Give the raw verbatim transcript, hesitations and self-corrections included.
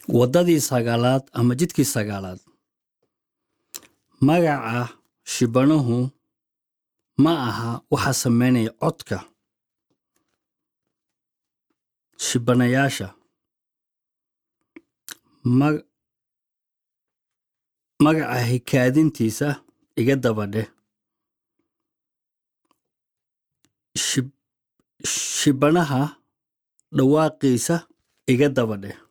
wadadii sagaalaad ama jidkii sagaalaad. Magaca shibanuhu ma aha waxa sameynaya codka shibanayaasha. Mag magaca hikaadintiisa iga dabadhe. Shib shibanaha dhawaaqiisa iga dabadhe.